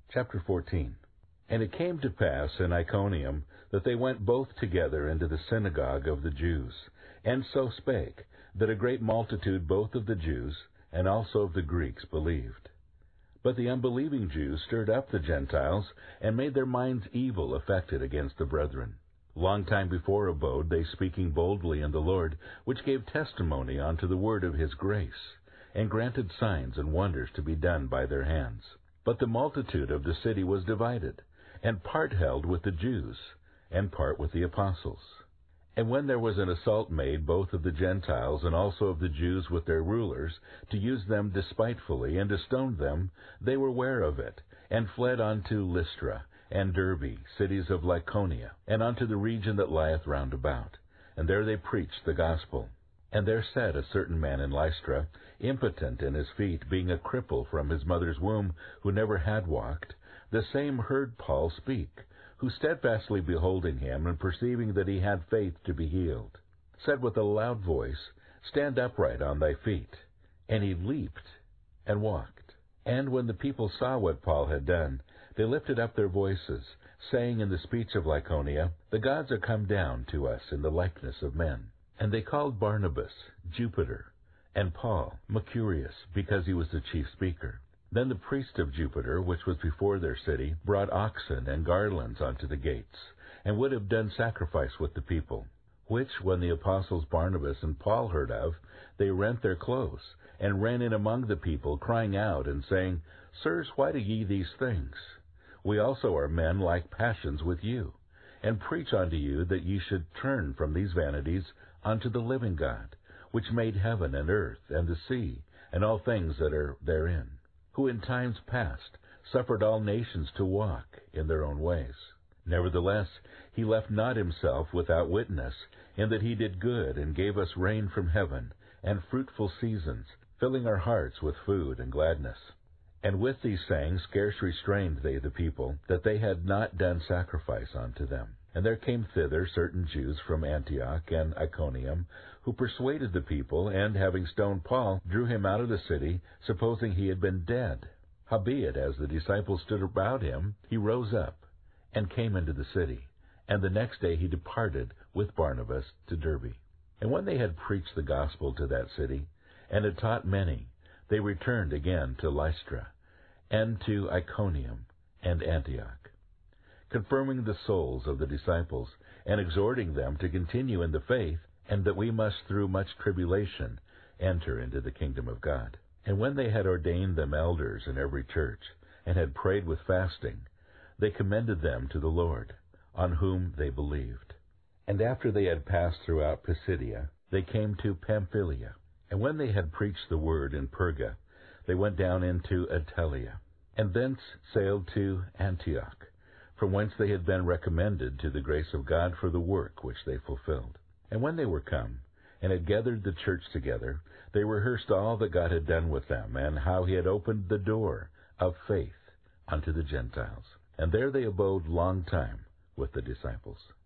Chapter 14. And it came to pass in Iconium that they went both together into the synagogue of the Jews, and so spake, that a great multitude both of the Jews and also of the Greeks believed. But the unbelieving Jews stirred up the Gentiles, and made their minds evil affected against the brethren. Long time before abode they, speaking boldly in the Lord, which gave testimony unto the word of his grace, and granted signs and wonders to be done by their hands. But the multitude of the city was divided, and part held with the Jews, and part with the apostles. And when there was an assault made both of the Gentiles and also of the Jews with their rulers, to use them despitefully, and to stone them, they were ware of it, and fled unto Lystra and Derbe, cities of Lycaonia, and unto the region that lieth round about. And there they preached the gospel. And there sat a certain man in Lystra, impotent in his feet, being a cripple from his mother's womb, who never had walked. The same heard Paul speak, who steadfastly beholding him, and perceiving that he had faith to be healed, said with a loud voice, Stand upright on thy feet. And he leaped and walked. And when the people saw what Paul had done, they lifted up their voices, saying in the speech of Lycaonia, The gods are come down to us in the likeness of men. And they called Barnabas Jupiter, and Paul Mercurius, because he was the chief speaker. Then the priest of Jupiter, which was before their city, brought oxen and garlands unto the gates, and would have done sacrifice with the people. Which, when the apostles Barnabas and Paul heard of, they rent their clothes, and ran in among the people, crying out, and saying, Sirs, why do ye these things? We also are men like passions with you, and preach unto you that ye should turn from these vanities unto the living God, which made heaven and earth, and the sea, and all things that are therein, who in times past suffered all nations to walk in their own ways. Nevertheless, he left not himself without witness, in that he did good, and gave us rain from heaven, and fruitful seasons, filling our hearts with food and gladness. And with these sayings scarce restrained they the people, that they had not done sacrifice unto them. And there came thither certain Jews from Antioch and Iconium, who persuaded the people, and having stoned Paul, drew him out of the city, supposing he had been dead. Howbeit, as the disciples stood about him, he rose up, and came into the city. And the next day he departed with Barnabas to Derbe. And when they had preached the gospel to that city, and had taught many, they returned again to Lystra, and to Iconium and Antioch, confirming the souls of the disciples, and exhorting them to continue in the faith, and that we must through much tribulation enter into the kingdom of God. And when they had ordained them elders in every church, and had prayed with fasting, they commended them to the Lord, on whom they believed. And after they had passed throughout Pisidia, they came to Pamphylia. And when they had preached the word in Perga, they went down into Attalia, and thence sailed to Antioch, from whence they had been recommended to the grace of God for the work which they fulfilled. And when they were come, and had gathered the church together, they rehearsed all that God had done with them, and how he had opened the door of faith unto the Gentiles. And there they abode long time with the disciples.